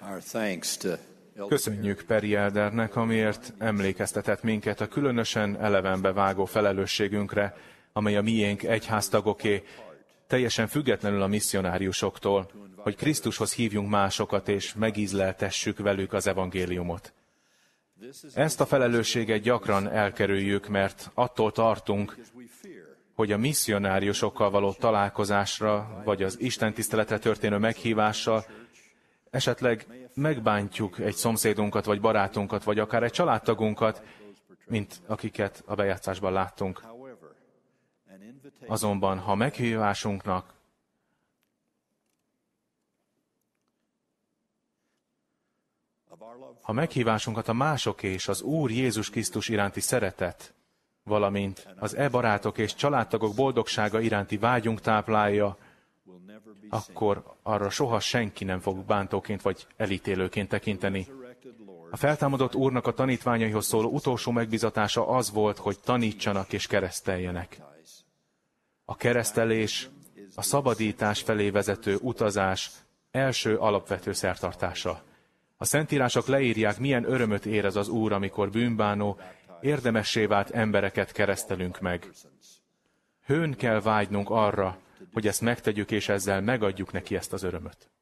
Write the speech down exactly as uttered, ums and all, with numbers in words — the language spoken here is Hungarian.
Köszönjük Peri Eldernek, amiért emlékeztetett minket a különösen elevenbe vágó felelősségünkre, amely a miénk egyháztagoké, teljesen függetlenül a misszionáriusoktól, hogy Krisztushoz hívjunk másokat, és megízleltessük velük az evangéliumot. Ezt a felelősséget gyakran elkerüljük, mert attól tartunk, hogy a misszionáriusokkal való találkozásra, vagy az istentiszteletre történő meghívással esetleg megbántjuk egy szomszédunkat, vagy barátunkat, vagy akár egy családtagunkat, mint akiket a bejátszásban láttunk. Azonban, ha meghívásunknak ha meghívásunkat a mások és az Úr Jézus Krisztus iránti szeretet, valamint az e barátok és családtagok boldogsága iránti vágyunk táplálja, akkor arra soha senki nem fog bántóként vagy elítélőként tekinteni. A feltámadott Úrnak a tanítványaihoz szóló utolsó megbízatása az volt, hogy tanítsanak és kereszteljenek. A keresztelés a szabadítás felé vezető utazás első alapvető szertartása. A Szentírások leírják, milyen örömöt érez az Úr, amikor bűnbánó, érdemessé vált embereket keresztelünk meg. Hőn kell vágynunk arra, hogy ezt megtegyük, és ezzel megadjuk neki ezt az örömöt.